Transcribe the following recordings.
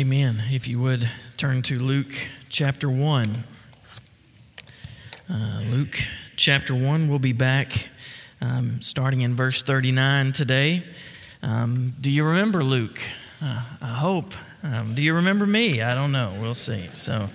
Amen. If you would turn to Luke chapter 1. Luke chapter 1, we'll be back starting in verse 39 today. Do you remember Luke? I hope. Do you remember me? I don't know. We'll see. So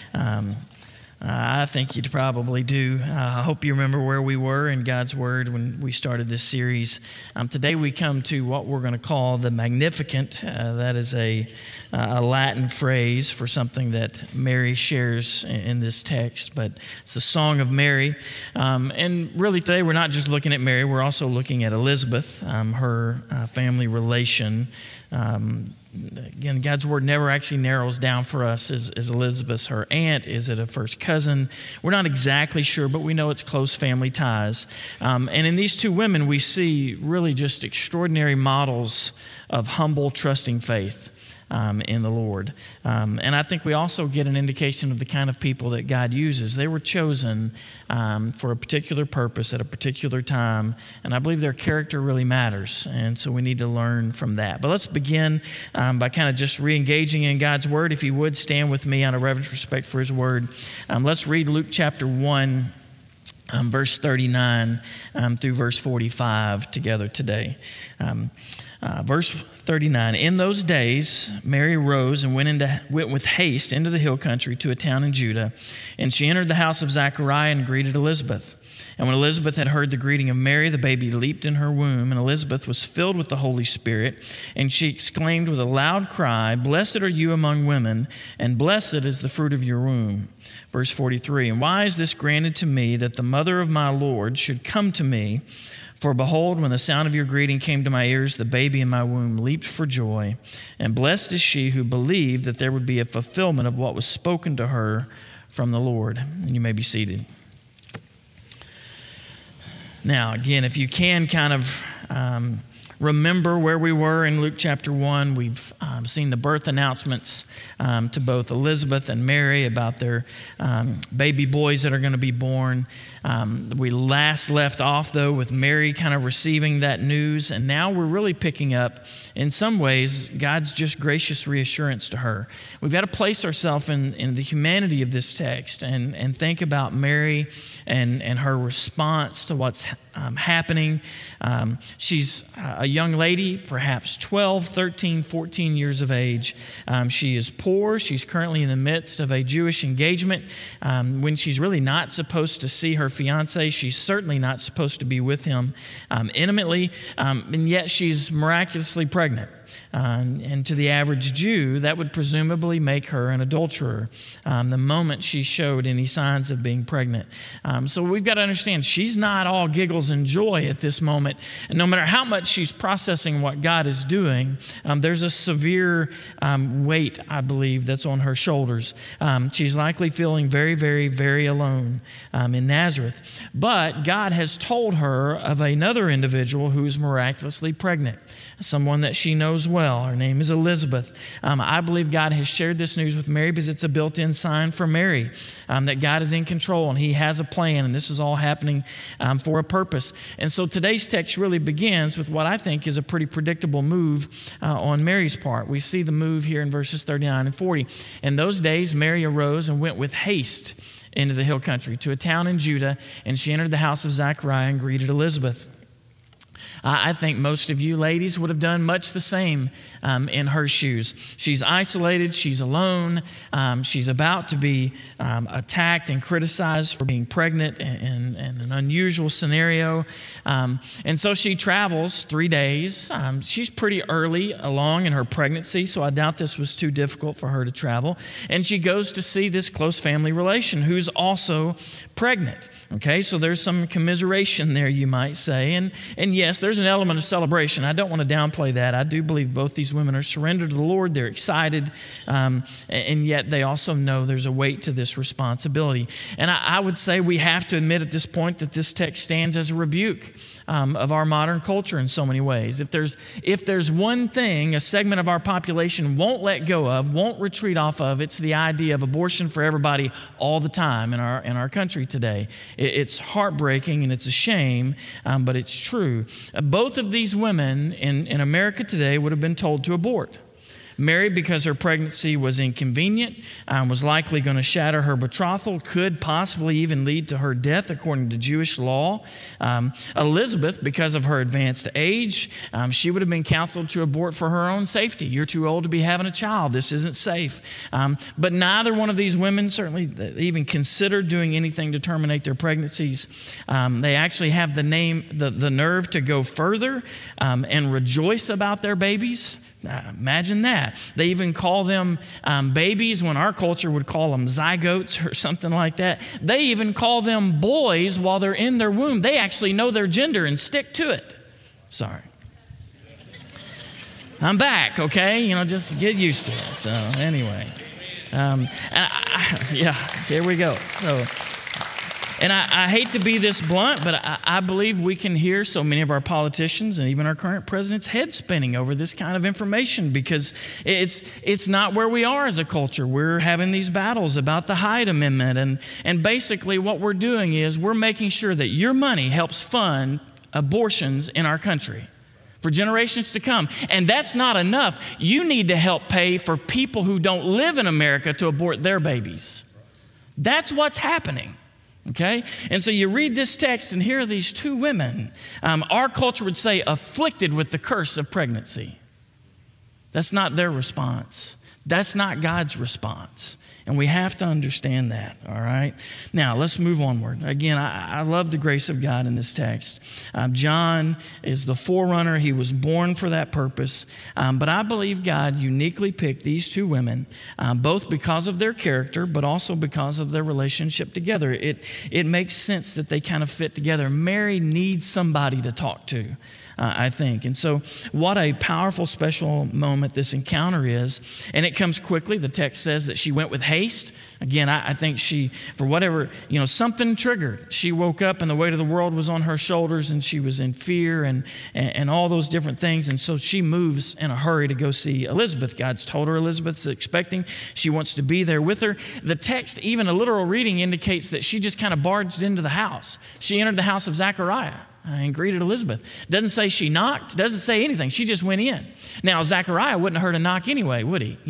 I think you probably do. I hope you remember where we were in God's Word when we started this series. Today we come to what we're going to call the Magnificat. That is a Latin phrase for something that Mary shares in this text, but it's the Song of Mary. And really today we're not just looking at Mary, we're also looking at Elizabeth, her family relation. Again, God's Word never actually narrows down for us. Is Elizabeth her aunt? Is it a first cousin? We're not exactly sure, but we know it's close family ties. And in these two women, we see really just extraordinary models of humble, trusting faith in the Lord. And I think we also get an indication of the kind of people that God uses. They were chosen for a particular purpose at a particular time, and I believe their character really matters, and so we need to learn from that. But let's begin by kind of just re-engaging in God's Word. If you would, stand with me out of reverence respect for His Word. Let's read Luke chapter 1, verse 39 through verse 45 together today. Verse 39, in those days, Mary rose and went with haste into the hill country to a town in Judah, and she entered the house of Zachariah and greeted Elizabeth. And when Elizabeth had heard the greeting of Mary, the baby leaped in her womb, and Elizabeth was filled with the Holy Spirit, and she exclaimed with a loud cry, "Blessed are you among women, and blessed is the fruit of your womb." Verse 43, and why is this granted to me, that the mother of my Lord should come to me? For behold, when the sound of your greeting came to my ears, the baby in my womb leaped for joy. And blessed is she who believed that there would be a fulfillment of what was spoken to her from the Lord. And you may be seated. Now, again, if you can kind of remember where we were in Luke chapter 1, we've seen the birth announcements to both Elizabeth and Mary about their baby boys that are going to be born. We last left off, though, with Mary kind of receiving that news, and now we're really picking up, in some ways, God's just gracious reassurance to her. We've got to place ourselves in the humanity of this text and think about Mary and her response to what's happening. She's a young lady, perhaps 12, 13, 14 years of age. She is poor. She's currently in the midst of a Jewish engagement when she's really not supposed to see her fiance. She's certainly not supposed to be with him intimately, and yet she's miraculously pregnant. And to the average Jew, that would presumably make her an adulterer the moment she showed any signs of being pregnant. So we've got to understand, she's not all giggles and joy at this moment. And no matter how much she's processing what God is doing, there's a severe weight, I believe, that's on her shoulders. She's likely feeling very, very, very alone in Nazareth. But God has told her of another individual who's miraculously pregnant, someone that she knows well. Her name is Elizabeth. I believe God has shared this news with Mary because it's a built-in sign for Mary that God is in control and He has a plan, and this is all happening for a purpose. And so today's text really begins with what I think is a pretty predictable move on Mary's part. We see the move here in verses 39 and 40. In those days, Mary arose and went with haste into the hill country to a town in Judah, and she entered the house of Zachariah and greeted Elizabeth. I think most of you ladies would have done much the same in her shoes. She's isolated. She's alone. She's about to be attacked and criticized for being pregnant in an unusual scenario. And so she travels 3 days. She's pretty early along in her pregnancy, so I doubt this was too difficult for her to travel. And she goes to see this close family relation who's also pregnant. Okay, so there's some commiseration there, you might say. And yes, there's an element of celebration. I don't want to downplay that. I do believe both these women are surrendered to the Lord. They're excited, and yet they also know there's a weight to this responsibility. And I would say we have to admit at this point that this text stands as a rebuke of our modern culture in so many ways. If there's one thing a segment of our population won't let go of, won't retreat off of, it's the idea of abortion for everybody all the time in our country today. It's heartbreaking and it's a shame, but it's true. Both of these women in America today would have been told to abort. Mary, because her pregnancy was inconvenient, was likely going to shatter her betrothal, could possibly even lead to her death according to Jewish law. Elizabeth, because of her advanced age, she would have been counseled to abort for her own safety. You're too old to be having a child. This isn't safe. But neither one of these women certainly even considered doing anything to terminate their pregnancies. They actually have the nerve to go further and rejoice about their babies. Imagine that. They even call them babies when our culture would call them zygotes or something like that. They even call them boys while they're in their womb. They actually know their gender and stick to it. Sorry. I'm back, okay? Just get used to it. So anyway, here we go. And I hate to be this blunt, but I believe we can hear so many of our politicians and even our current president's head spinning over this kind of information because it's not where we are as a culture. We're having these battles about the Hyde Amendment. And basically what we're doing is we're making sure that your money helps fund abortions in our country for generations to come. And that's not enough. You need to help pay for people who don't live in America to abort their babies. That's what's happening. Okay? And so you read this text and here are these two women, our culture would say afflicted with the curse of pregnancy. That's not their response. That's not God's response. And we have to understand that, all right? Now, let's move onward. Again, I love the grace of God in this text. John is the forerunner. He was born for that purpose. But I believe God uniquely picked these two women, both because of their character, but also because of their relationship together. It makes sense that they kind of fit together. Mary needs somebody to talk to. I think. And so what a powerful, special moment this encounter is. And it comes quickly. The text says that she went with haste. Again, I think she, for whatever, something triggered. She woke up and the weight of the world was on her shoulders and she was in fear and all those different things. And so she moves in a hurry to go see Elizabeth. God's told her Elizabeth's expecting. She wants to be there with her. The text, even a literal reading, indicates that she just kind of barged into the house. She entered the house of Zechariah and greeted Elizabeth. Doesn't say she knocked, doesn't say anything. She just went in. Now, Zechariah wouldn't have heard a knock anyway, would he?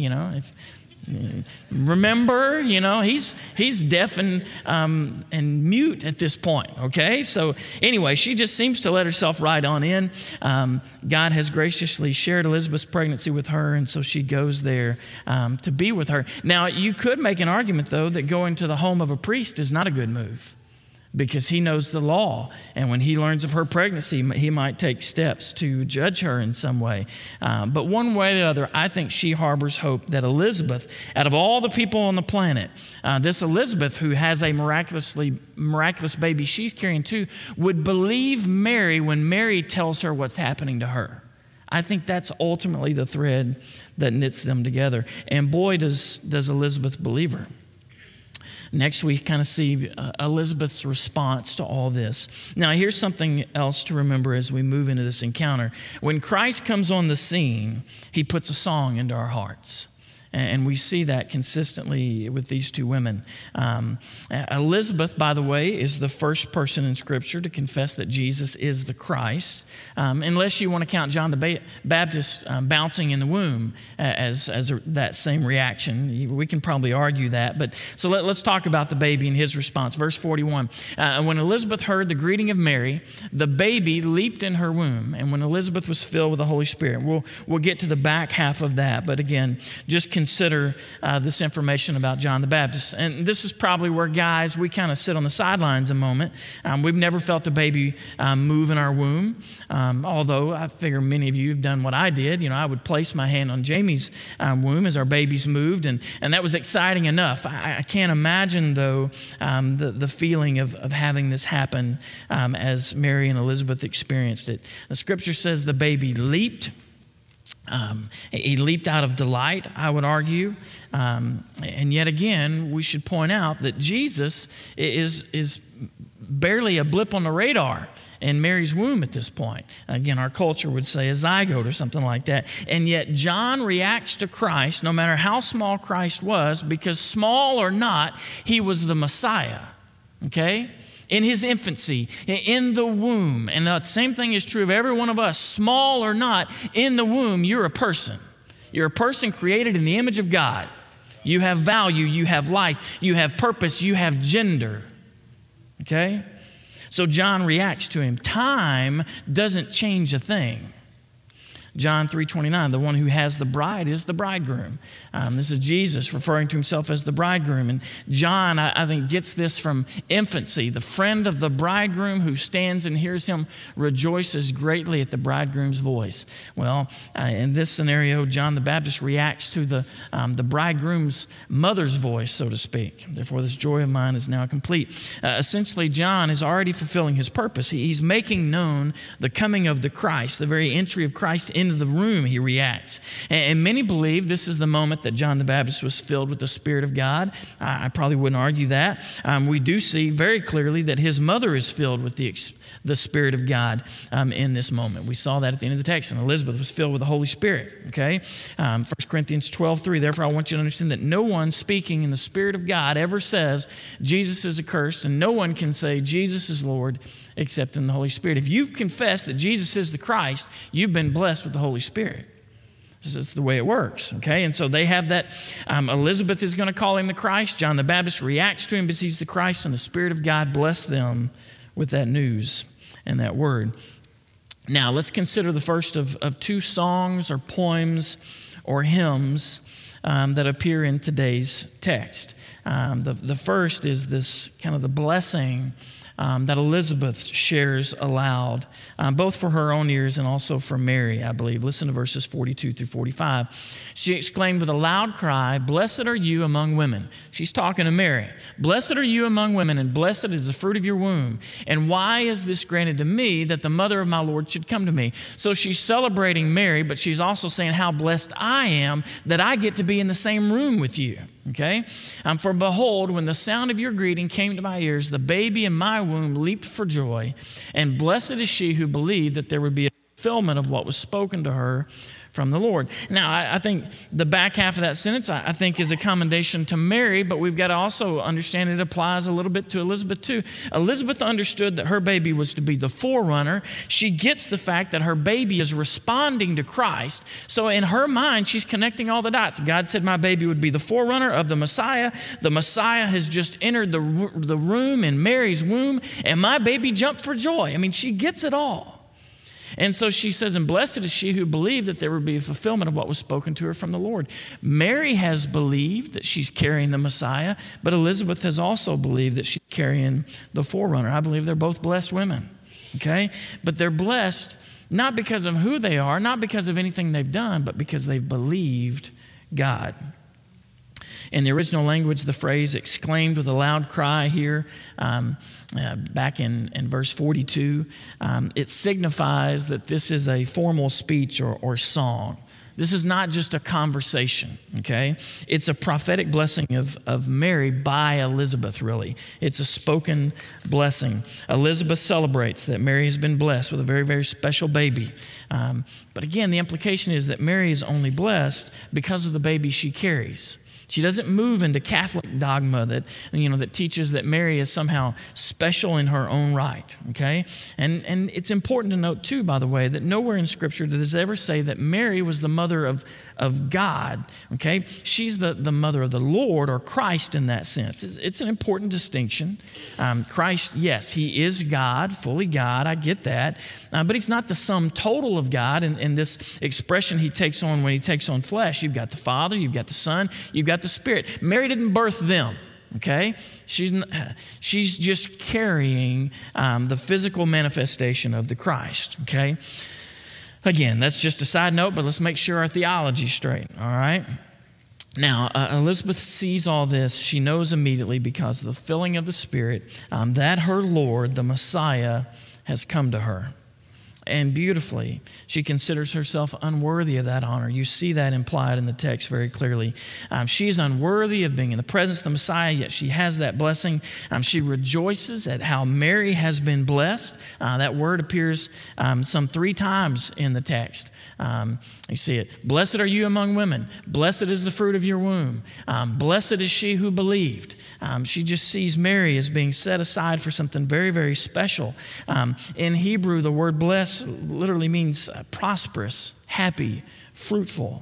Remember, he's deaf and mute at this point, okay? So anyway, she just seems to let herself ride on in. God has graciously shared Elizabeth's pregnancy with her, and so she goes there to be with her. Now, you could make an argument, though, that going to the home of a priest is not a good move, because he knows the law. And when he learns of her pregnancy, he might take steps to judge her in some way. But one way or the other, I think she harbors hope that Elizabeth, out of all the people on the planet, this Elizabeth who has a miraculous baby she's carrying too, would believe Mary when Mary tells her what's happening to her. I think that's ultimately the thread that knits them together. And boy, does Elizabeth believe her. Next, we kind of see Elizabeth's response to all this. Now, here's something else to remember as we move into this encounter. When Christ comes on the scene, he puts a song into our hearts. And we see that consistently with these two women. Elizabeth, by the way, is the first person in Scripture to confess that Jesus is the Christ, unless you want to count John the Baptist bouncing in the womb as that same reaction. We can probably argue that. But so let's talk about the baby and his response. Verse 41, when Elizabeth heard the greeting of Mary, the baby leaped in her womb. And when Elizabeth was filled with the Holy Spirit, we'll get to the back half of that. But again, just consider this information about John the Baptist. And this is probably where, guys, we kind of sit on the sidelines a moment. We've never felt a baby move in our womb, although I figure many of you have done what I did. I would place my hand on Jamie's womb as our babies moved, and that was exciting enough. I can't imagine, though, the feeling of having this happen as Mary and Elizabeth experienced it. The Scripture says the baby leaped. He leaped out of delight, I would argue. And yet again, we should point out that Jesus is barely a blip on the radar in Mary's womb at this point. Again, our culture would say a zygote or something like that. And yet John reacts to Christ, no matter how small Christ was, because small or not, he was the Messiah, okay? In his infancy, in the womb. And the same thing is true of every one of us. Small or not, in the womb, you're a person. You're a person created in the image of God. You have value, you have life, you have purpose, you have gender. Okay? So John reacts to him. Time doesn't change a thing. John 3:29, the one who has the bride is the bridegroom. This is Jesus referring to himself as the bridegroom. And John, I think, gets this from infancy. The friend of the bridegroom who stands and hears him rejoices greatly at the bridegroom's voice. Well, in this scenario, John the Baptist reacts to the bridegroom's mother's voice, so to speak. Therefore, this joy of mine is now complete. Essentially, John is already fulfilling his purpose. He's making known the coming of the Christ, the very entry of Christ into the room. He reacts. And many believe this is the moment that John the Baptist was filled with the Spirit of God. I probably wouldn't argue that. We do see very clearly that his mother is filled with the Spirit of God in this moment. We saw that at the end of the text, and Elizabeth was filled with the Holy Spirit. Okay? 1 Corinthians 12:3, therefore I want you to understand that no one speaking in the Spirit of God ever says Jesus is accursed, and no one can say Jesus is Lord except in the Holy Spirit. If you've confessed that Jesus is the Christ, you've been blessed with the Holy Spirit. This is the way it works, okay? And so they have that. Elizabeth is going to call him the Christ. John the Baptist reacts to him because he's the Christ, and the Spirit of God blessed them with that news and that word. Now, let's consider the first of two songs or poems or hymns that appear in today's text. The first is this kind of the blessing that Elizabeth shares aloud, both for her own ears and also for Mary, I believe. Listen to verses 42 through 45. She exclaimed with a loud cry, "Blessed are you among women." She's talking to Mary. "Blessed are you among women, and blessed is the fruit of your womb. And why is this granted to me, that the mother of my Lord should come to me?" So she's celebrating Mary, but she's also saying how blessed I am that I get to be in the same room with you. Okay? "For behold, when the sound of your greeting came to my ears, the baby in my womb leaped for joy. And blessed is she who believed that there would be a fulfillment of what was spoken to her from the Lord." Now, I think the back half of that sentence, I think, is a commendation to Mary, but we've got to also understand it applies a little bit to Elizabeth too. Elizabeth understood that her baby was to be the forerunner. She gets the fact that her baby is responding to Christ. So in her mind, she's connecting all the dots. God said my baby would be the forerunner of the Messiah. The Messiah has just entered the room in Mary's womb, and my baby jumped for joy. I mean, she gets it all. And so she says, "And blessed is she who believed that there would be a fulfillment of what was spoken to her from the Lord." Mary has believed that she's carrying the Messiah, but Elizabeth has also believed that she's carrying the forerunner. I believe they're both blessed women, okay? But they're blessed not because of who they are, not because of anything they've done, but because they've believed God. In the original language, the phrase "exclaimed with a loud cry" here, back in verse 42, it signifies that this is a formal speech or song. This is not just a conversation, okay? It's a prophetic blessing of Mary by Elizabeth, really. It's a spoken blessing. Elizabeth celebrates that Mary has been blessed with a very, very special baby. But again, the implication is that Mary is only blessed because of the baby she carries. She doesn't move into Catholic dogma that teaches that Mary is somehow special in her own right, okay? And it's important to note too, by the way, that nowhere in Scripture does it ever say that Mary was the mother of God, okay? She's the mother of the Lord or Christ in that sense. It's an important distinction. Christ, yes, he is God, fully God, I get that, but he's not the sum total of God in this expression he takes on when he takes on flesh. You've got the Father, you've got the Son, you've got the Spirit. Mary didn't birth them, okay? She's just carrying the physical manifestation of the Christ, okay? Again, that's just a side note, but let's make sure our theology's straight, all right? Now, Elizabeth sees all this. She knows immediately because of the filling of the Spirit that her Lord, the Messiah, has come to her. And beautifully, she considers herself unworthy of that honor. You see that implied in the text very clearly. She is unworthy of being in the presence of the Messiah, yet she has that blessing. She rejoices at how Mary has been blessed. That word appears some 3 times in the text. You see it. "Blessed are you among women. Blessed is the fruit of your womb. Blessed is she who believed." She just sees Mary as being set aside for something very, very special. In Hebrew, the word "blessed" literally means prosperous, happy, fruitful.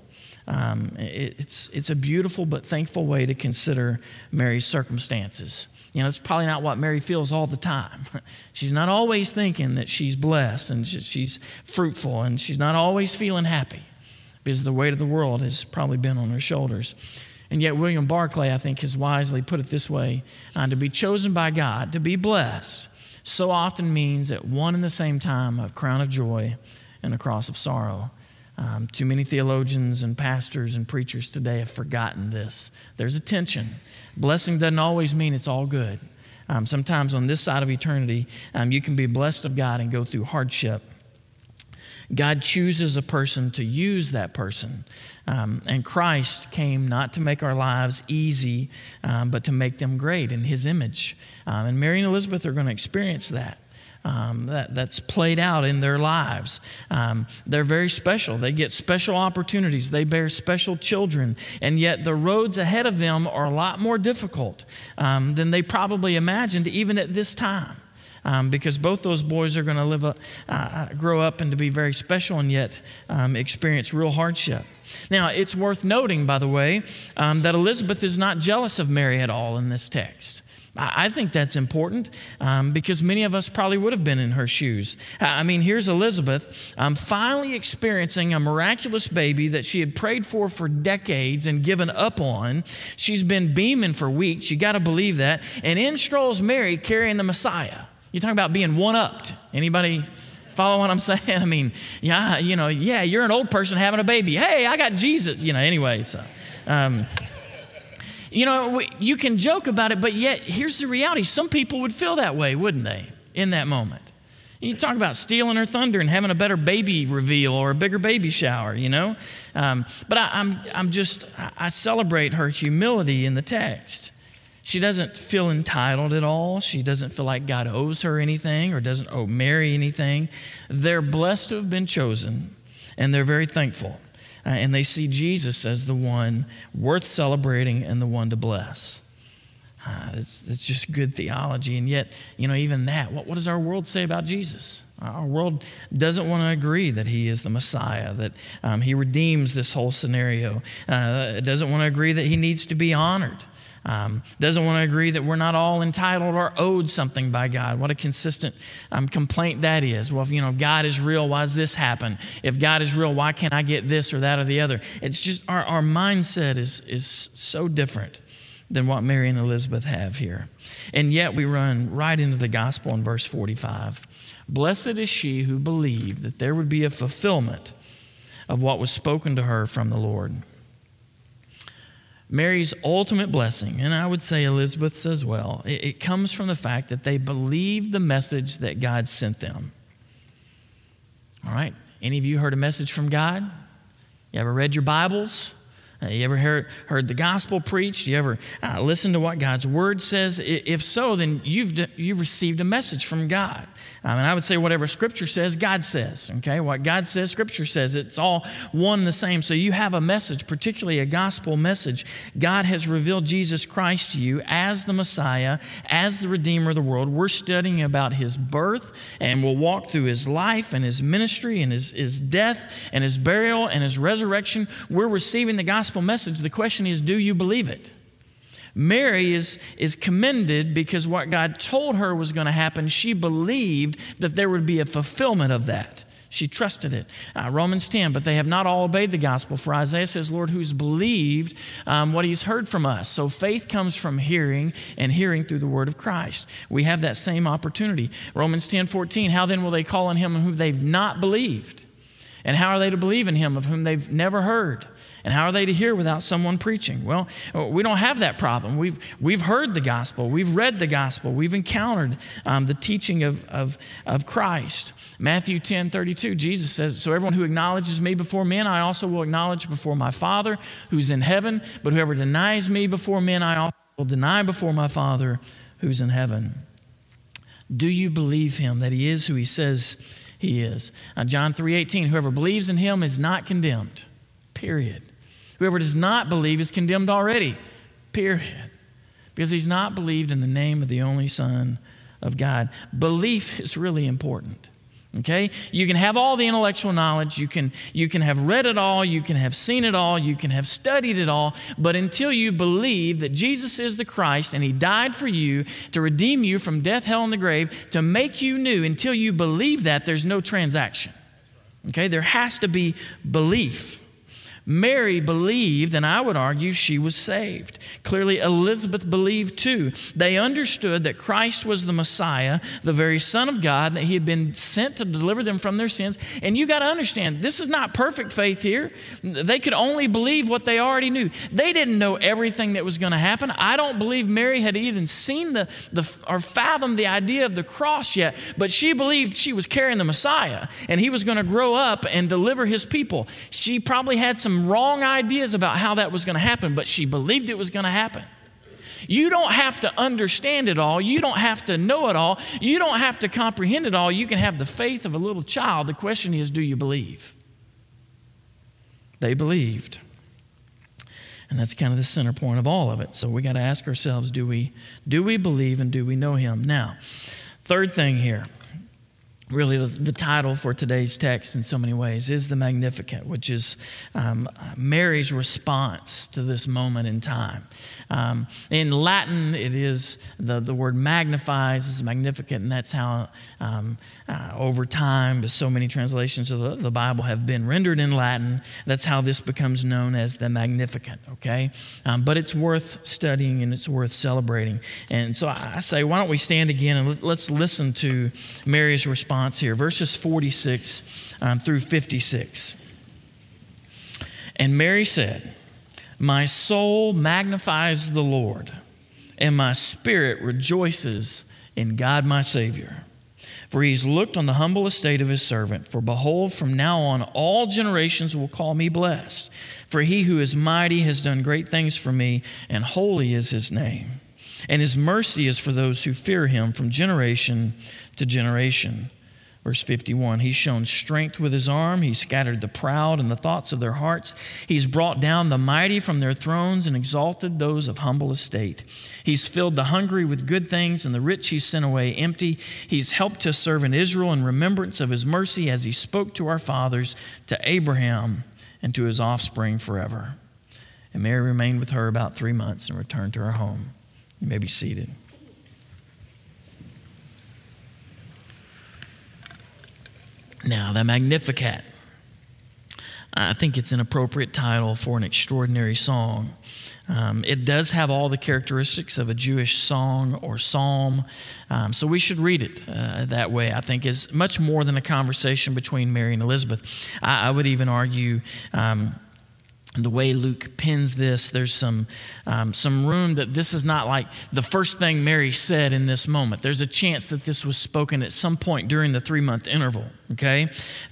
It's a beautiful but thankful way to consider Mary's circumstances. It's probably not what Mary feels all the time. She's not always thinking that she's blessed and she's fruitful, and she's not always feeling happy because the weight of the world has probably been on her shoulders. And yet William Barclay, I think, has wisely put it this way: to be chosen by God, to be blessed, so often means at one and the same time a crown of joy and a cross of sorrow. Too many theologians and pastors and preachers today have forgotten this. There's a tension. Blessing doesn't always mean it's all good. Sometimes on this side of eternity, you can be blessed of God and go through hardship. God chooses a person to use that person. And Christ came not to make our lives easy, but to make them great in His image. And Mary and Elizabeth are going to experience that. That's played out in their lives. They're very special. They get special opportunities. They bear special children. And yet the roads ahead of them are a lot more difficult than they probably imagined even at this time. Because both those boys are going to grow up and to be very special and yet experience real hardship. Now, it's worth noting, by the way, that Elizabeth is not jealous of Mary at all in this text. I think that's important because many of us probably would have been in her shoes. Here's Elizabeth finally experiencing a miraculous baby that she had prayed for decades and given up on. She's been beaming for weeks. You got to believe that. And in strolls Mary carrying the Messiah. You talk about being one-upped. Anybody follow what I'm saying? You're an old person having a baby. Hey, I got Jesus. Anyway, so... you can joke about it, but yet here's the reality. Some people would feel that way, wouldn't they, in that moment? You talk about stealing her thunder and having a better baby reveal or a bigger baby shower, But I celebrate her humility in the text. She doesn't feel entitled at all. She doesn't feel like God owes her anything or doesn't owe Mary anything. They're blessed to have been chosen, and they're very thankful. And they see Jesus as the one worth celebrating and the one to bless. It's just good theology. And yet, even that, what does our world say about Jesus? Our world doesn't want to agree that He is the Messiah, that He redeems this whole scenario. It doesn't want to agree that He needs to be honored. Doesn't want to agree that we're not all entitled or owed something by God. What a consistent complaint that is. Well, if God is real, why does this happen? If God is real, why can't I get this or that or the other? It's just our mindset is so different than what Mary and Elizabeth have here. And yet we run right into the gospel in verse 45. Blessed is she who believed that there would be a fulfillment of what was spoken to her from the Lord. Mary's ultimate blessing, and I would say Elizabeth's as well, it comes from the fact that they believed the message that God sent them. All right, any of you heard a message from God? You ever read your Bibles? You ever heard the gospel preached? You ever listened to what God's word says? If so, then you've received a message from God. And I would say whatever Scripture says, God says. Okay, what God says, Scripture says. It's all one and the same. So you have a message, particularly a gospel message. God has revealed Jesus Christ to you as the Messiah, as the Redeemer of the world. We're studying about His birth, and we'll walk through His life and His ministry and His death and His burial and His resurrection. We're receiving the gospel message. The question is, do you believe it? Mary is commended because what God told her was going to happen. She believed that there would be a fulfillment of that. She trusted it. Romans 10, but they have not all obeyed the gospel. For Isaiah says, Lord, who's believed what he's heard from us? So faith comes from hearing, and hearing through the word of Christ. We have that same opportunity. Romans 10:14, how then will they call on him whom they've not believed? And how are they to believe in him of whom they've never heard? And how are they to hear without someone preaching? Well, we don't have that problem. We've heard the gospel. We've read the gospel. We've encountered the teaching of Christ. Matthew 10:32, Jesus says, so everyone who acknowledges me before men, I also will acknowledge before my Father who's in heaven. But whoever denies me before men, I also will deny before my Father who's in heaven. Do you believe him that he is who he says he is? John 3:18, whoever believes in him is not condemned, period. Whoever does not believe is condemned already, period. Because he's not believed in the name of the only Son of God. Belief is really important. Okay? You can have all the intellectual knowledge, you can have read it all, you can have seen it all, you can have studied it all, but until you believe that Jesus is the Christ and he died for you to redeem you from death, hell, and the grave, to make you new, until you believe that, there's no transaction. Okay? There has to be belief. Mary believed, and I would argue she was saved. Clearly, Elizabeth believed too. They understood that Christ was the Messiah, the very Son of God, that he had been sent to deliver them from their sins. And you got to understand, this is not perfect faith here. They could only believe what they already knew. They didn't know everything that was going to happen. I don't believe Mary had even seen or fathomed the idea of the cross yet, but she believed she was carrying the Messiah, and he was going to grow up and deliver his people. She probably had some wrong ideas about how that was going to happen, but she believed it was going to happen. You don't have to understand it all. You don't have to know it all. You don't have to comprehend it all. You can have the faith of a little child. The question is, do you believe? They believed. And that's kind of the center point of all of it. So we got to ask ourselves, do we believe and do we know him? Now, third thing here. Really, the title for today's text in so many ways is the Magnificat, which is Mary's response to this moment in time. In Latin, it is the word magnifies is Magnificat, and that's how over time, so many translations of the Bible have been rendered in Latin. That's how this becomes known as the Magnificat, okay? But it's worth studying and it's worth celebrating. And so I say, why don't we stand again and let's listen to Mary's response here, verses 46 through 56. And Mary said, "My soul magnifies the Lord, and my spirit rejoices in God my Savior. For he's looked on the humble estate of his servant. For behold, from now on all generations will call me blessed. For he who is mighty has done great things for me, and holy is his name. And his mercy is for those who fear him from generation to generation." Verse 51, he's shown strength with his arm. He's scattered the proud in the thoughts of their hearts. He's brought down the mighty from their thrones and exalted those of humble estate. He's filled the hungry with good things, and the rich he's sent away empty. He's helped to serve in Israel in remembrance of his mercy, as he spoke to our fathers, to Abraham, and to his offspring forever. And Mary remained with her about 3 months and returned to her home. You may be seated. Now, the Magnificat, I think it's an appropriate title for an extraordinary song. It does have all the characteristics of a Jewish song or psalm, so we should read it that way. I think is much more than a conversation between Mary and Elizabeth. I would even argue the way Luke pens this, there's some room that this is not like the first thing Mary said in this moment. There's a chance that this was spoken at some point during the 3-month interval. Okay,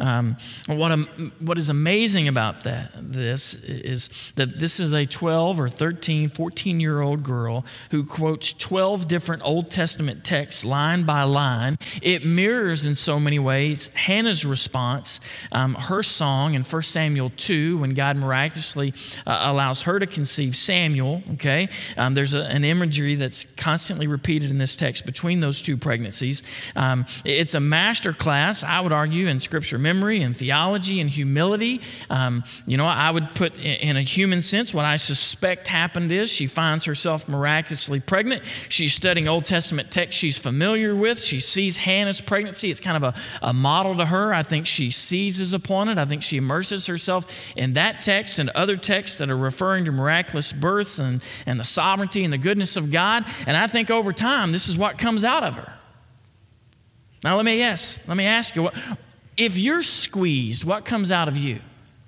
what is amazing about this is that this is a 12 or 13, 14-year-old girl who quotes 12 different Old Testament texts line by line. It mirrors in so many ways Hannah's response, her song in 1 Samuel 2 when God miraculously allows her to conceive Samuel. Okay, there's an imagery that's constantly repeated in this text between those two pregnancies. It's a master class, I would argue, in scripture memory and theology and humility. I would put in a human sense what I suspect happened is she finds herself miraculously pregnant. She's studying Old Testament texts she's familiar with. She sees Hannah's pregnancy. It's kind of a model to her. I think she seizes upon it. I think she immerses herself in that text and other texts that are referring to miraculous births and the sovereignty and the goodness of God. And I think over time, this is what comes out of her. Now, let me ask you, if you're squeezed, what comes out of you?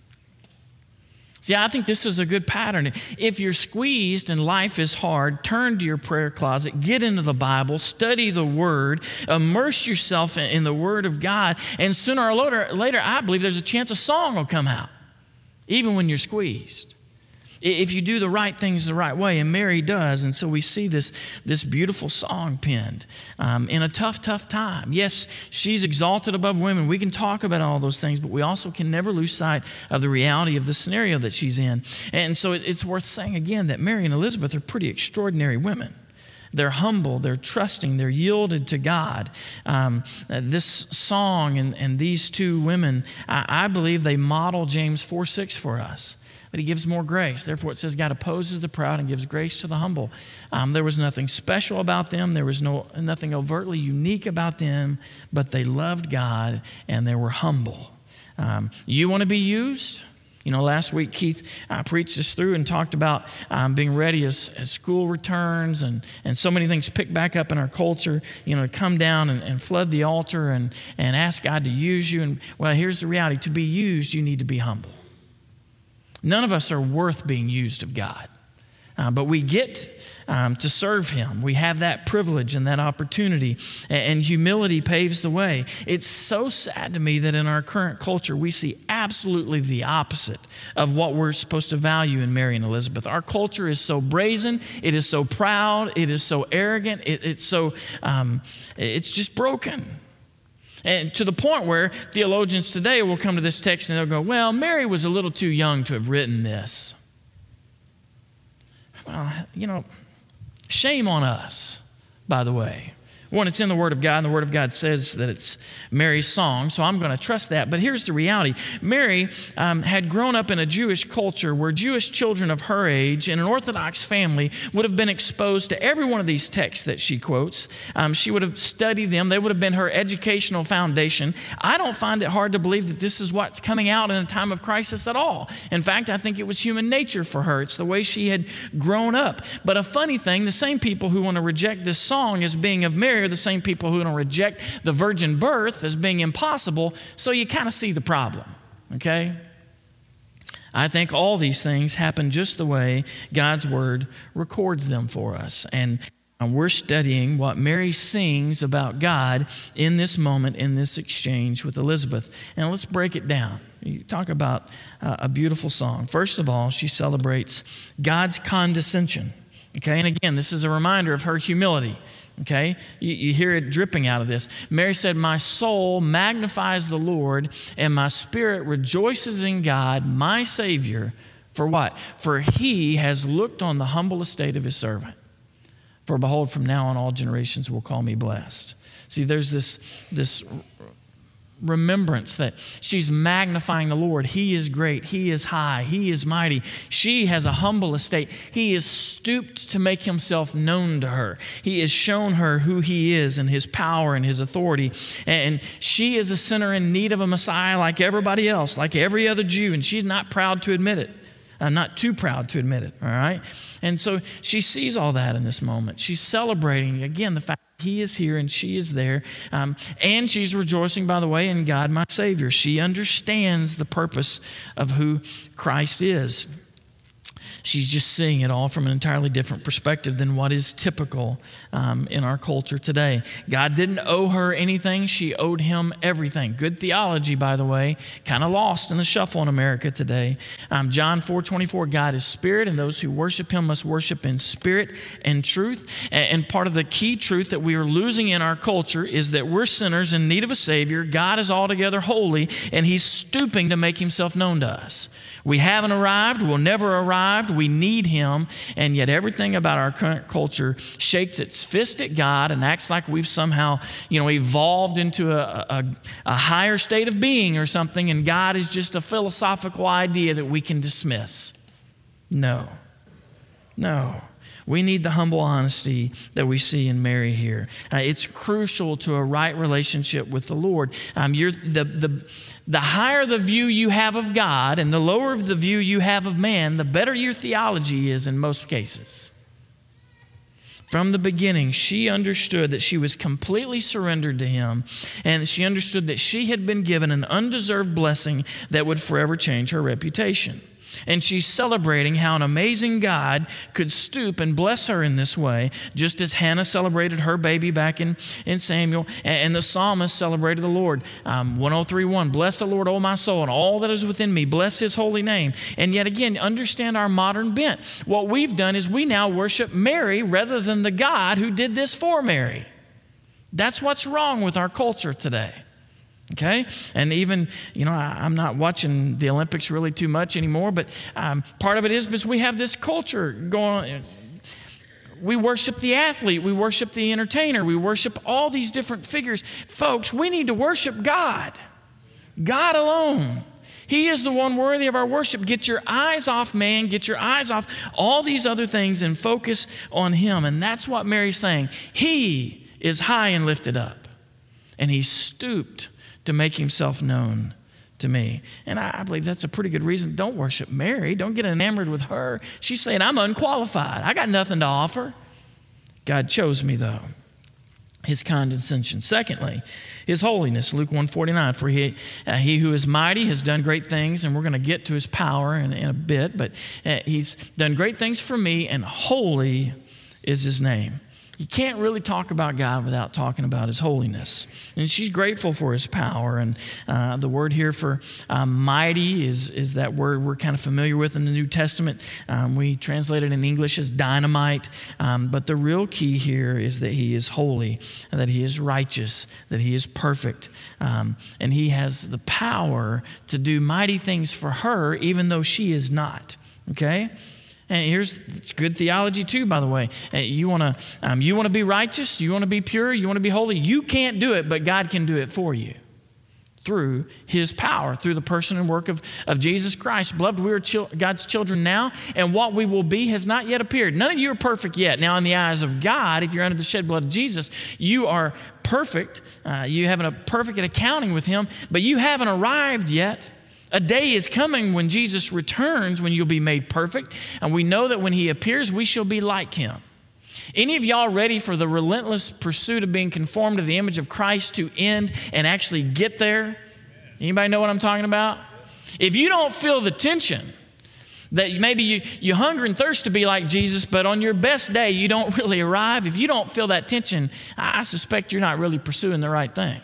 See, I think this is a good pattern. If you're squeezed and life is hard, turn to your prayer closet, get into the Bible, study the Word, immerse yourself in the Word of God, and sooner or later, I believe there's a chance a song will come out, even when you're squeezed. If you do the right things the right way, and Mary does, and so we see this beautiful song penned in a tough time. Yes, she's exalted above women. We can talk about all those things, but we also can never lose sight of the reality of the scenario that she's in. And so it's worth saying again that Mary and Elizabeth are pretty extraordinary women. They're humble, they're trusting, they're yielded to God. This song and these two women, I believe they model James 4:6 for us. But he gives more grace. Therefore, it says God opposes the proud and gives grace to the humble. There was nothing special about them. There was nothing overtly unique about them, but they loved God and they were humble. You want to be used? Last week Keith preached us through and talked about being ready as school returns and so many things pick back up in our culture, to come down and flood the altar and ask God to use you. And well, here's the reality. To be used, you need to be humble. None of us are worth being used of God, but we get to serve Him. We have that privilege and that opportunity, and humility paves the way. It's so sad to me that in our current culture, we see absolutely the opposite of what we're supposed to value in Mary and Elizabeth. Our culture is so brazen, it is so proud, it is so arrogant, it's just broken. And to the point where theologians today will come to this text and they'll go, well, Mary was a little too young to have written this. Well, shame on us, by the way. One, it's in the Word of God, and the Word of God says that it's Mary's song, so I'm going to trust that. But here's the reality. Mary had grown up in a Jewish culture where Jewish children of her age in an Orthodox family would have been exposed to every one of these texts that she quotes. She would have studied them. They would have been her educational foundation. I don't find it hard to believe that this is what's coming out in a time of crisis at all. In fact, I think it was human nature for her. It's the way she had grown up. But a funny thing, the same people who want to reject this song as being of Mary are the same people who don't reject the virgin birth as being impossible, so you kind of see the problem, okay? I think all these things happen just the way God's Word records them for us. And we're studying what Mary sings about God in this moment, in this exchange with Elizabeth. And let's break it down. You talk about a beautiful song. First of all, she celebrates God's condescension, okay? And again, this is a reminder of her humility. Okay, you hear it dripping out of this. Mary said, my soul magnifies the Lord, and my spirit rejoices in God, my Savior. For what? For He has looked on the humble estate of His servant. For behold, from now on all generations will call me blessed. See, there's this remembrance that she's magnifying the Lord. He is great. He is high. He is mighty. She has a humble estate. He is stooped to make Himself known to her. He has shown her who He is and His power and His authority. And she is a sinner in need of a Messiah like everybody else, like every other Jew. And she's not proud to admit it. Not too proud to admit it, all right? And so she sees all that in this moment. She's celebrating, again, the fact that He is here and she is there. And she's rejoicing, by the way, in God, my Savior. She understands the purpose of who Christ is. She's just seeing it all from an entirely different perspective than what is typical in our culture today. God didn't owe her anything. She owed Him everything. Good theology, by the way, kind of lost in the shuffle in America today. John 4:24, God is spirit, and those who worship Him must worship in spirit and truth. And part of the key truth that we are losing in our culture is that we're sinners in need of a Savior. God is altogether holy, and He's stooping to make Himself known to us. We haven't arrived. We'll never arrive. We need Him, and yet everything about our current culture shakes its fist at God and acts like we've somehow, evolved into a higher state of being or something, and God is just a philosophical idea that we can dismiss. No. We need the humble honesty that we see in Mary here. It's crucial to a right relationship with the Lord. The higher the view you have of God and the lower the view you have of man, the better your theology is in most cases. From the beginning, she understood that she was completely surrendered to Him, and she understood that she had been given an undeserved blessing that would forever change her reputation. And she's celebrating how an amazing God could stoop and bless her in this way, just as Hannah celebrated her baby back in Samuel, and the psalmist celebrated the Lord. 103:1, bless the Lord, O my soul, and all that is within me. Bless His holy name. And yet again, understand our modern bent. What we've done is we now worship Mary rather than the God who did this for Mary. That's what's wrong with our culture today. Okay? And even, I'm not watching the Olympics really too much anymore, but part of it is because we have this culture going on. We worship the athlete. We worship the entertainer. We worship all these different figures. Folks, we need to worship God. God alone. He is the one worthy of our worship. Get your eyes off man. Get your eyes off all these other things and focus on him. And that's what Mary's saying. He is high and lifted up, and he stooped to make himself known to me. And I believe that's a pretty good reason. Don't worship Mary. Don't get enamored with her. She's saying, I'm unqualified. I got nothing to offer. God chose me, though. His condescension. Secondly, his holiness. Luke 1:49. For he who is mighty has done great things, and we're going to get to his power in a bit, but he's done great things for me, and holy is his name. You can't really talk about God without talking about his holiness. And she's grateful for his power. And the word here for mighty is that word we're kind of familiar with in the New Testament. We translate it in English as dynamite. But the real key here is that he is holy, that he is righteous, that he is perfect. And he has the power to do mighty things for her, even though she is not. Okay? And it's good theology too, by the way. You want to be righteous, you want to be pure, you want to be holy. You can't do it, but God can do it for you through his power, through the person and work of Jesus Christ. Beloved, we are God's children now, and what we will be has not yet appeared. None of you are perfect yet. Now, in the eyes of God, if you're under the shed blood of Jesus, you are perfect. You have a perfect accounting with him, but you haven't arrived yet. A day is coming when Jesus returns, when you'll be made perfect. And we know that when he appears, we shall be like him. Any of y'all ready for the relentless pursuit of being conformed to the image of Christ to end and actually get there? Anybody know what I'm talking about? If you don't feel the tension that maybe you hunger and thirst to be like Jesus, but on your best day, you don't really arrive. If you don't feel that tension, I suspect you're not really pursuing the right thing.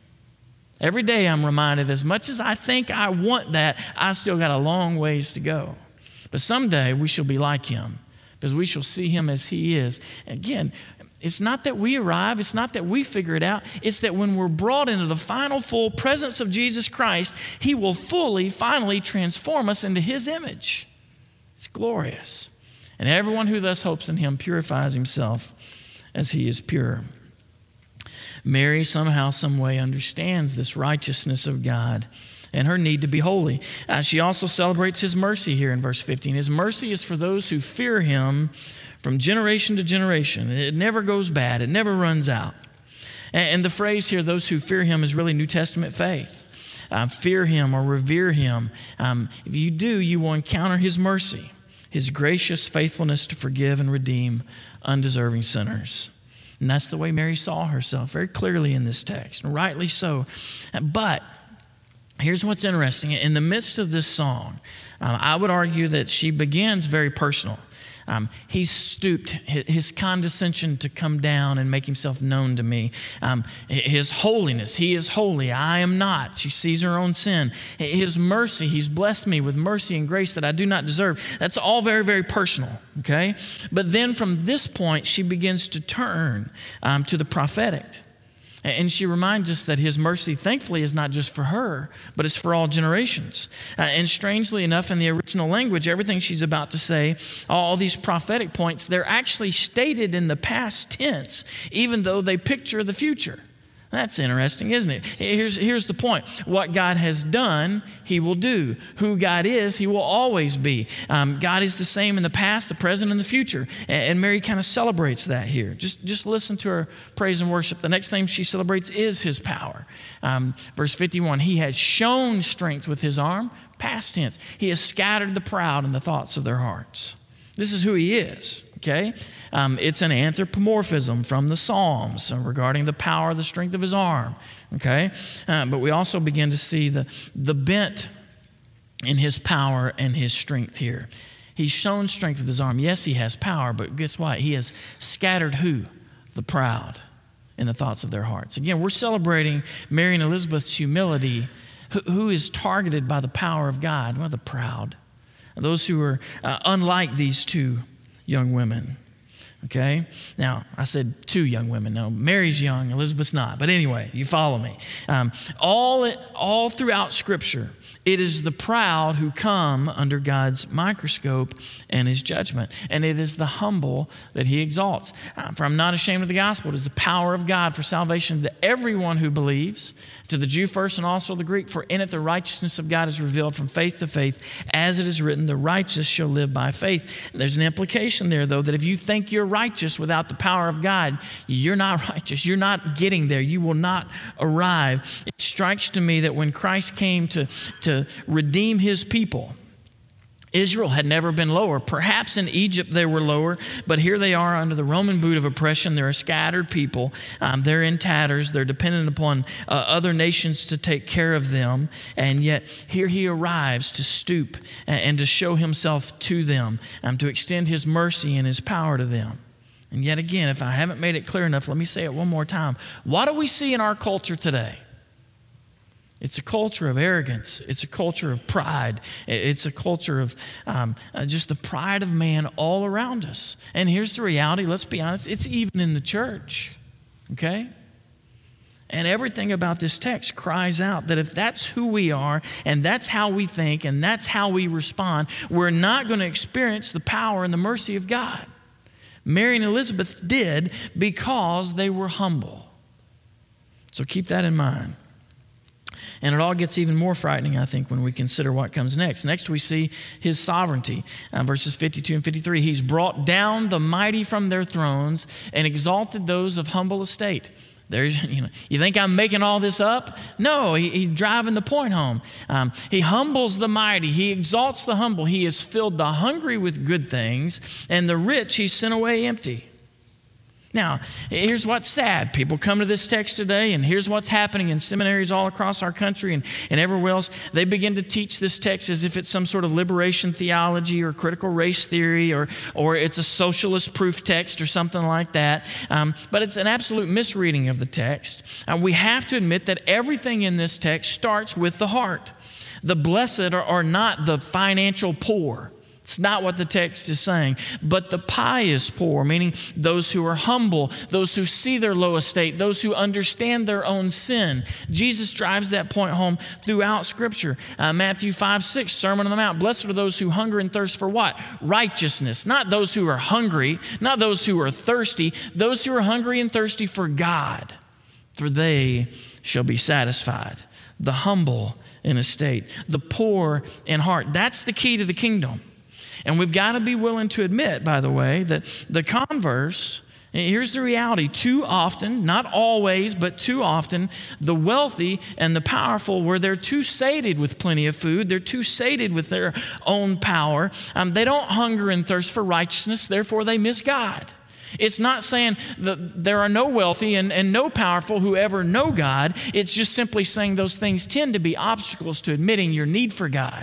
Every day I'm reminded, as much as I think I want that, I still got a long ways to go. But someday we shall be like him, because we shall see him as he is. And again, it's not that we arrive, it's not that we figure it out, it's that when we're brought into the final full presence of Jesus Christ, he will finally transform us into his image. It's glorious. And everyone who thus hopes in him purifies himself as he is pure. Mary somehow, some way understands this righteousness of God and her need to be holy. She also celebrates his mercy here in verse 15. His mercy is for those who fear him from generation to generation. It never goes bad. It never runs out. And the phrase here, those who fear him, is really New Testament faith. Fear him or revere him. If you do, you will encounter his mercy, his gracious faithfulness to forgive and redeem undeserving sinners. And that's the way Mary saw herself very clearly in this text, and rightly so. But here's what's interesting. In the midst of this song, I would argue that she begins very personal. He stooped, his condescension to come down and make himself known to me. His holiness, he is holy, I am not. She sees her own sin. His mercy, he's blessed me with mercy and grace that I do not deserve. That's all very, very personal, okay? But then from this point, she begins to turn to the prophetic. And she reminds us that his mercy, thankfully, is not just for her, but it's for all generations. And strangely enough, in the original language, everything she's about to say, all these prophetic points, they're actually stated in the past tense, even though they picture the future. That's interesting, isn't it? Here's the point. What God has done, he will do. Who God is, he will always be. God is the same in the past, the present, and the future. And Mary kind of celebrates that here. Just listen to her praise and worship. The next thing she celebrates is his power. Verse 51, he has shown strength with his arm, past tense. He has scattered the proud in the thoughts of their hearts. This is who he is. Okay, it's an anthropomorphism from the Psalms regarding the power, the strength of his arm. Okay, but we also begin to see the bent in his power and his strength here. He's shown strength with his arm. Yes, he has power, but guess what? He has scattered who? The proud in the thoughts of their hearts. Again, we're celebrating Mary and Elizabeth's humility, who is targeted by the power of God. Well, the proud, those who are unlike these two young women. Okay? Now, I said 2 young women. No, Mary's young, Elizabeth's not. But anyway, you follow me. All throughout Scripture, it is the proud who come under God's microscope and his judgment. And it is the humble that he exalts. For I'm not ashamed of the gospel. It is the power of God for salvation to everyone who believes, to the Jew first and also the Greek. For in it the righteousness of God is revealed from faith to faith. As it is written, the righteous shall live by faith. And there's an implication there, though, that if you think you're righteous without the power of God, you're not righteous. You're not getting there. You will not arrive. It strikes to me that when Christ came to redeem his people, Israel had never been lower. Perhaps in Egypt they were lower, but here they are under the Roman boot of oppression. They're a scattered people. They're in tatters. They're dependent upon other nations to take care of them. And yet here he arrives to stoop and to show himself to them, to extend his mercy and his power to them. And yet again, if I haven't made it clear enough, let me say it one more time. What do we see in our culture today? It's a culture of arrogance. It's a culture of pride. It's a culture of just the pride of man all around us. And here's the reality. Let's be honest. It's even in the church. Okay? And everything about this text cries out that if that's who we are and that's how we think and that's how we respond, we're not going to experience the power and the mercy of God. Mary and Elizabeth did because they were humble. So keep that in mind. And it all gets even more frightening, I think, when we consider what comes next. Next, we see his sovereignty. Verses 52 and 53, he's brought down the mighty from their thrones and exalted those of humble estate. There's, you think I'm making all this up? No, he's driving the point home. He humbles the mighty. He exalts the humble. He has filled the hungry with good things, and the rich he sent away empty. Now, here's what's sad. People come to this text today, and here's what's happening in seminaries all across our country and everywhere else. They begin to teach this text as if it's some sort of liberation theology or critical race theory or it's a socialist proof text or something like that. But it's an absolute misreading of the text. We have to admit that everything in this text starts with the heart. The blessed are not the financial poor. It's not what the text is saying, but the pious poor, meaning those who are humble, those who see their low estate, those who understand their own sin. Jesus drives that point home throughout Scripture. Matthew 5:6, Sermon on the Mount. Blessed are those who hunger and thirst for what? Righteousness. Not those who are hungry, not those who are thirsty, those who are hungry and thirsty for God, for they shall be satisfied. The humble in estate, the poor in heart. That's the key to the kingdom. And we've got to be willing to admit, by the way, that the converse, here's the reality. Too often, not always, but too often, the wealthy and the powerful, where they're too sated with plenty of food, they're too sated with their own power, they don't hunger and thirst for righteousness, therefore they miss God. It's not saying that there are no wealthy and no powerful who ever know God. It's just simply saying those things tend to be obstacles to admitting your need for God.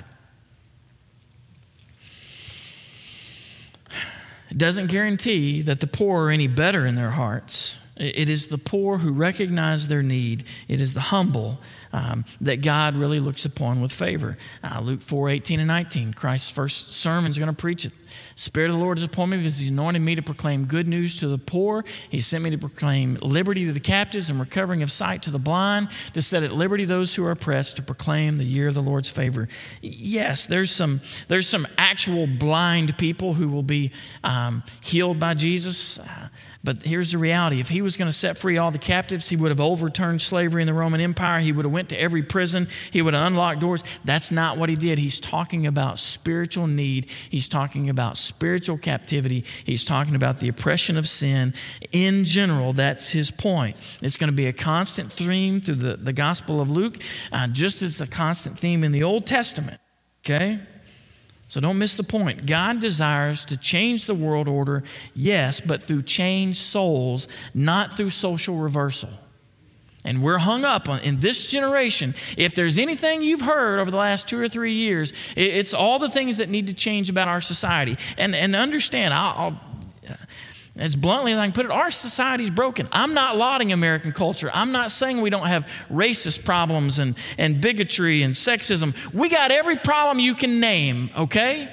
It doesn't guarantee that the poor are any better in their hearts. It is the poor who recognize their need. It is the humble that God really looks upon with favor. Luke 4:18 and 19, Christ's first sermon is going to preach it. Spirit of the Lord is upon me because he's anointed me to proclaim good news to the poor. He sent me to proclaim liberty to the captives and recovering of sight to the blind, to set at liberty those who are oppressed, to proclaim the year of the Lord's favor. Yes, there's some actual blind people who will be healed by Jesus. But here's the reality. If he was going to set free all the captives, he would have overturned slavery in the Roman Empire. He would have went to every prison. He would have unlocked doors. That's not what he did. He's talking about spiritual need. He's talking about spiritual captivity. He's talking about the oppression of sin. In general, that's his point. It's going to be a constant theme through the Gospel of Luke, just as a constant theme in the Old Testament. Okay? So don't miss the point. God desires to change the world order, yes, but through changed souls, not through social reversal. And we're hung up on, in this generation, if there's anything you've heard over the last 2 or 3 years, it's all the things that need to change about our society. And understand, I'll as bluntly as I can put it, our society's broken. I'm not lauding American culture. I'm not saying we don't have racist problems and bigotry and sexism. We got every problem you can name, okay?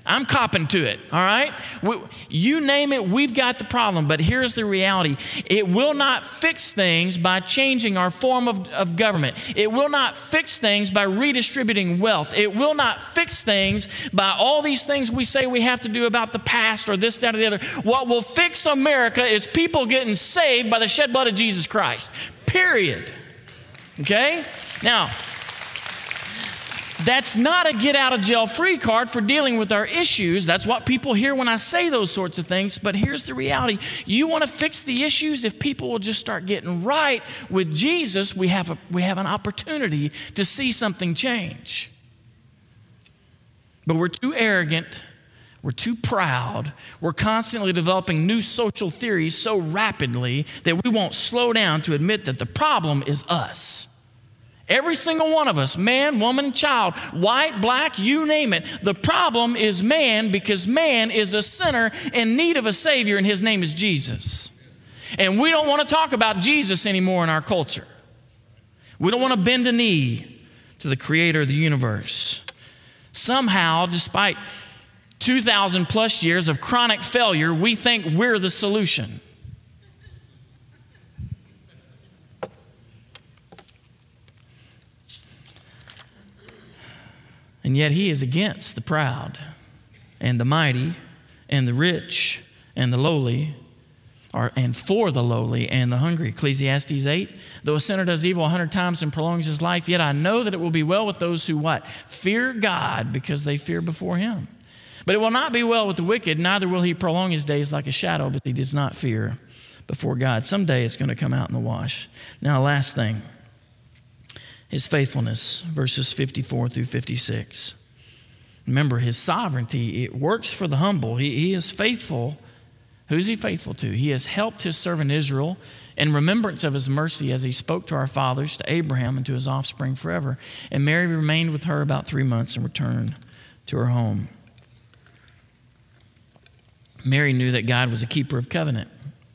I'm copping to it, all right? You name it, we've got the problem. But here's the reality. It will not fix things by changing our form of government. It will not fix things by redistributing wealth. It will not fix things by all these things we say we have to do about the past or this, that, or the other. What will fix America is people getting saved by the shed blood of Jesus Christ, period. Okay? Now, that's not a get out of jail free card for dealing with our issues. That's what people hear when I say those sorts of things. But here's the reality. You want to fix the issues? If people will just start getting right with Jesus, we have an opportunity to see something change. But we're too arrogant. We're too proud. We're constantly developing new social theories so rapidly that we won't slow down to admit that the problem is us. Every single one of us, man, woman, child, white, black, you name it. The problem is man, because man is a sinner in need of a Savior, and his name is Jesus. And we don't want to talk about Jesus anymore in our culture. We don't want to bend a knee to the creator of the universe. Somehow, despite 2,000 plus years of chronic failure, we think we're the solution. And yet he is against the proud and the mighty and the rich and the lowly, and for the lowly and the hungry. Ecclesiastes 8, though a sinner does evil 100 times and prolongs his life, yet I know that it will be well with those who what? Fear God, because they fear before him. But it will not be well with the wicked, neither will he prolong his days like a shadow, but he does not fear before God. Someday it's going to come out in the wash. Now, last thing. His faithfulness, verses 54 through 56. Remember, his sovereignty, it works for the humble. He is faithful. Who's he faithful to? He has helped his servant Israel in remembrance of his mercy as he spoke to our fathers, to Abraham, and to his offspring forever. And Mary remained with her about 3 months and returned to her home. Mary knew that God was a keeper of covenant.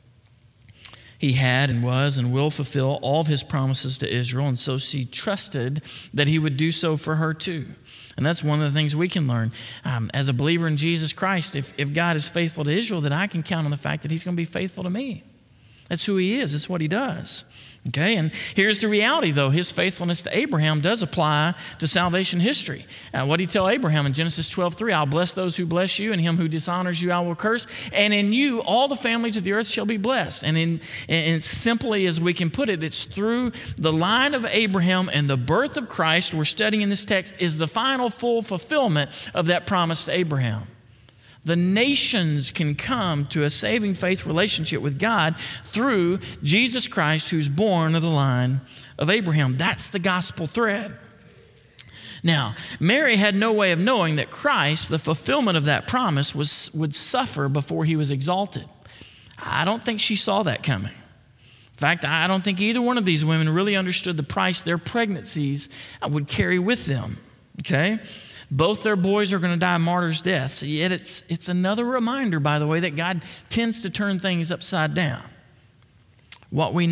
He had and was and will fulfill all of his promises to Israel, and so she trusted that he would do so for her too. And that's one of the things we can learn. As a believer in Jesus Christ, if God is faithful to Israel, then I can count on the fact that he's going to be faithful to me. That's who he is. That's what he does. Okay, and here's the reality, though. His faithfulness to Abraham does apply to salvation history. What did he tell Abraham in Genesis 12:3? I'll bless those who bless you, and him who dishonors you I will curse. And in you all the families of the earth shall be blessed. And simply as we can put it, it's through the line of Abraham and the birth of Christ we're studying in this text is the final full fulfillment of that promise to Abraham. The nations can come to a saving faith relationship with God through Jesus Christ, who's born of the line of Abraham. That's the gospel thread. Now, Mary had no way of knowing that Christ, the fulfillment of that promise, would suffer before he was exalted. I don't think she saw that coming. In fact, I don't think either one of these women really understood the price their pregnancies would carry with them. Okay? Both their boys are going to die martyrs' deaths. Yet it's another reminder, by the way, that God tends to turn things upside down. What we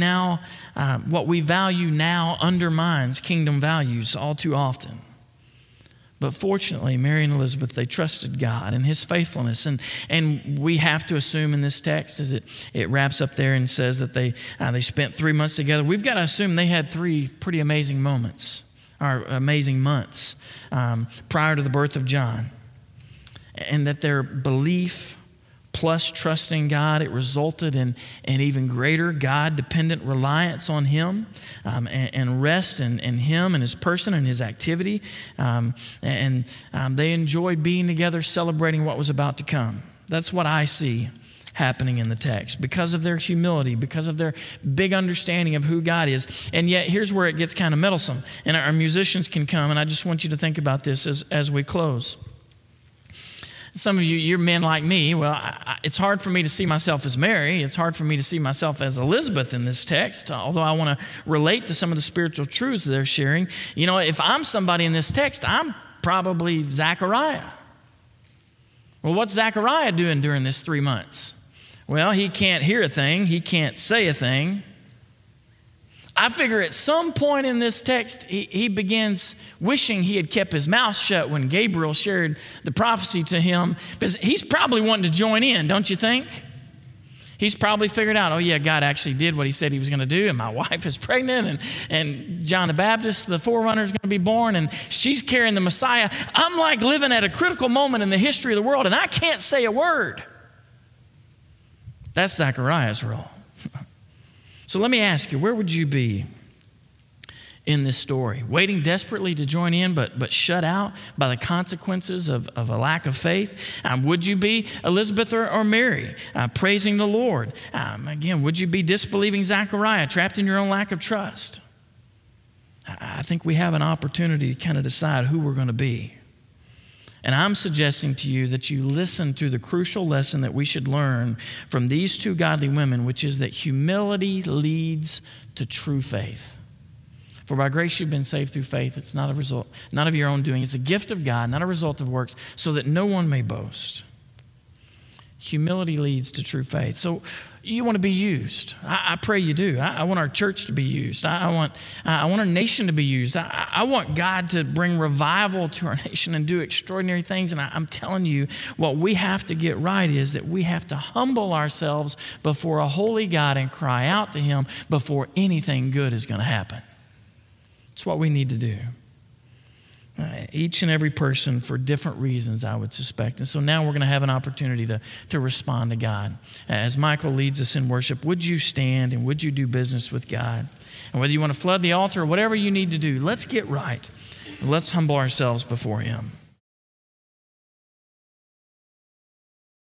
value now undermines kingdom values all too often. But fortunately, Mary and Elizabeth, they trusted God and his faithfulness. And we have to assume in this text, as it wraps up there and says that they spent 3 months together, we've got to assume they had 3 pretty amazing moments, or amazing months, prior to the birth of John. And that their belief plus trusting God, it resulted in an even greater God-dependent reliance on him, and rest in him and his person and his activity. And they enjoyed being together, celebrating what was about to come. That's what I see happening in the text because of their humility, because of their big understanding of who God is. And yet here's where it gets kind of meddlesome. And our musicians can come, and I just want you to think about this as we close. Some of you, you're men like me. Well, it's hard for me to see myself as Mary. It's hard for me to see myself as Elizabeth in this text, although I want to relate to some of the spiritual truths they're sharing. You know, if I'm somebody in this text, I'm probably Zechariah. Well, what's Zechariah doing during this 3 months? Well, he can't hear a thing. He can't say a thing. I figure at some point in this text, he begins wishing he had kept his mouth shut when Gabriel shared the prophecy to him, because he's probably wanting to join in, don't you think? He's probably figured out, oh yeah, God actually did what he said he was going to do, and my wife is pregnant, and John the Baptist, the forerunner, is going to be born, and she's carrying the Messiah. I'm like living at a critical moment in the history of the world, and I can't say a word. That's Zechariah's role. So let me ask you, where would you be in this story? Waiting desperately to join in, but shut out by the consequences of a lack of faith? Would you be Elizabeth or Mary, praising the Lord? Again, would you be disbelieving Zechariah, trapped in your own lack of trust? I think we have an opportunity to kind of decide who we're going to be. And I'm suggesting to you that you listen to the crucial lesson that we should learn from these two godly women, which is that humility leads to true faith. For by grace you've been saved through faith. It's not a result, not of your own doing. It's a gift of God, not a result of works, so that no one may boast. Humility leads to true faith. So you want to be used. I pray you do. I want our church to be used. I want our nation to be used. I want God to bring revival to our nation and do extraordinary things. And I'm telling you, what we have to get right is that we have to humble ourselves before a holy God and cry out to him before anything good is going to happen. It's what we need to do. Each and every person for different reasons, I would suspect. And so now we're going to have an opportunity to respond to God. As Michael leads us in worship, would you stand and would you do business with God? And whether you want to flood the altar or whatever you need to do, let's get right. Let's humble ourselves before him.